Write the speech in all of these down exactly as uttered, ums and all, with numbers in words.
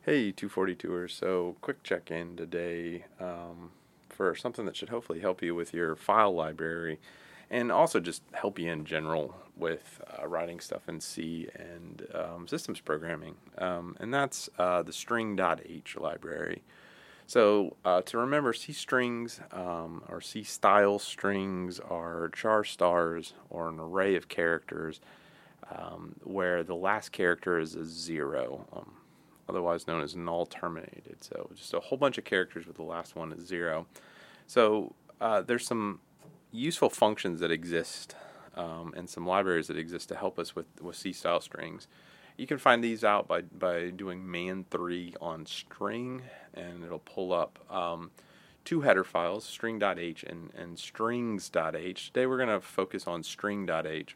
Hey, two forty-twoers. So, quick check-in today um, for something that should hopefully help you with your file library and also just help you in general with uh, writing stuff in C and um, systems programming. Um, and that's uh, the string.h library. So, uh, to remember, C strings um, or C style strings are char stars or an array of characters um, where the last character is a zero. Um, otherwise known as null terminated. So just a whole bunch of characters with the last one is zero. So uh, there's some useful functions that exist um, and some libraries that exist to help us with, with C-style strings. You can find these out by, by doing man three on string, and it'll pull up um, two header files, string.h and, and strings.h. Today we're going to focus on string.h.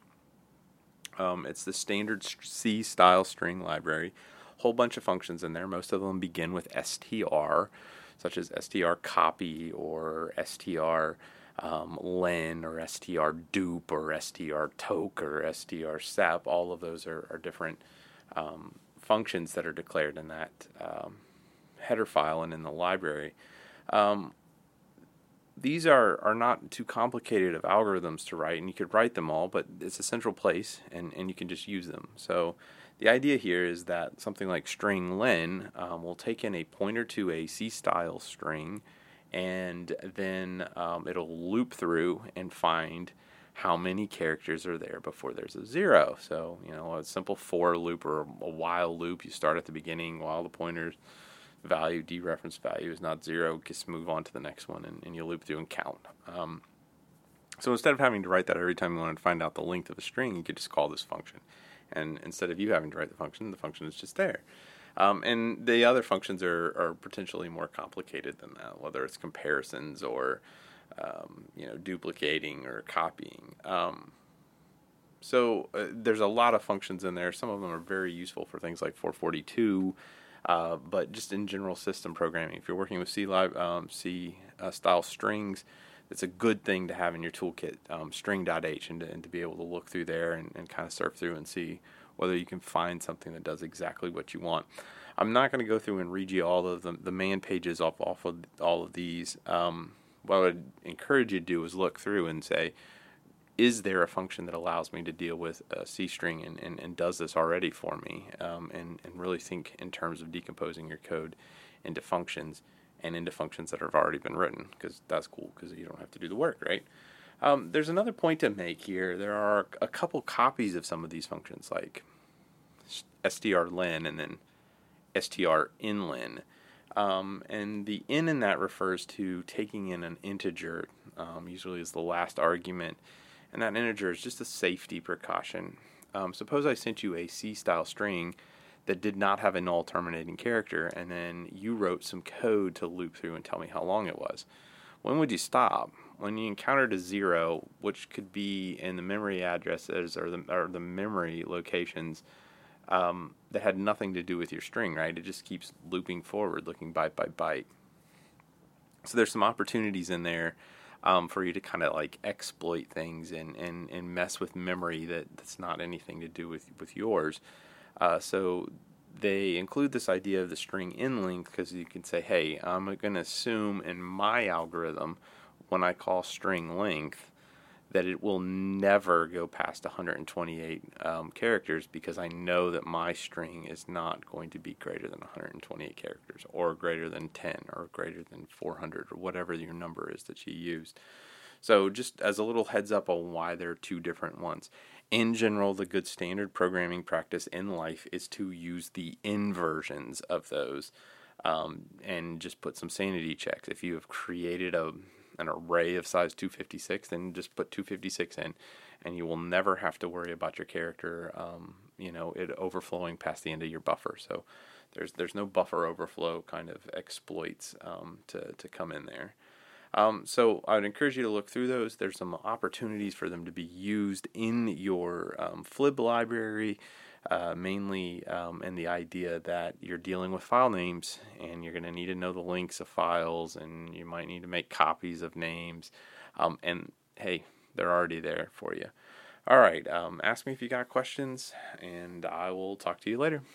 Um, it's the standard C-style string library. Whole bunch of functions in there. Most of them begin with str, such as strcopy or str um, len or strdupe or strtoke or strsep. All of those are, are different um, functions that are declared in that um, header file and in the library. Um, These are, are not too complicated of algorithms to write, and you could write them all, but it's a central place, and, and you can just use them. So the idea here is that something like string len um, will take in a pointer to a C-style string, and then um, it'll loop through and find how many characters are there before there's a zero. So, you know, a simple for loop or a while loop, you start at the beginning while the pointer's value, dereference value is not zero, just move on to the next one, and, and you loop through and count. Um, so instead of having to write that every time you want to find out the length of a string, you could just call this function. And instead of you having to write the function, the function is just there. Um, and the other functions are, are potentially more complicated than that, whether it's comparisons or um, you know, duplicating or copying. Um, so uh, there's a lot of functions in there. Some of them are very useful for things like four forty-two, Uh, but just in general system programming, if you're working with C, um, C uh, style strings, it's a good thing to have in your toolkit, um, string.h, and to, and to be able to look through there and, and kind of surf through and see whether you can find something that does exactly what you want. I'm not going to go through and read you all of the, the man pages off, off of all of these. Um, what I would encourage you to do is look through and say, is there a function that allows me to deal with a C string and, and, and does this already for me? Um, and, and really think in terms of decomposing your code into functions and into functions that have already been written, because that's cool because you don't have to do the work, right? Um, there's another point to make here. There are a couple copies of some of these functions, like strlen and then strinlen. Um, and the in in that refers to taking in an integer, um, usually as the last argument. And that integer is just a safety precaution. Um, suppose I sent you a C-style string that did not have a null terminating character, and then you wrote some code to loop through and tell me how long it was. When would you stop? When you encountered a zero, which could be in the memory addresses or the, or the memory locations um, that had nothing to do with your string, right? It just keeps looping forward, looking byte by byte. So there's some opportunities in there Um, for you to kind of like exploit things and, and, and mess with memory that, that's not anything to do with, with yours. Uh, so they include this idea of the string in length because you can say, hey, I'm going to assume in my algorithm when I call string length that it will never go past one hundred twenty-eight um, characters because I know that my string is not going to be greater than one hundred twenty-eight characters or greater than ten or greater than four hundred or whatever your number is that you used. So just as a little heads up on why there are two different ones. In general, the good standard programming practice in life is to use the inversions of those um, and just put some sanity checks. If you have created a an array of size two fifty-six, then just put two fifty-six in, and you will never have to worry about your character, um, you know, it overflowing past the end of your buffer. So there's there's no buffer overflow kind of exploits um, to to come in there. Um, so I would encourage you to look through those. There's some opportunities for them to be used in your um, flib library, uh, mainly um, in the idea that you're dealing with file names and you're going to need to know the links of files and you might need to make copies of names. Um, and hey, they're already there for you. All right, um, ask me if you got questions and I will talk to you later.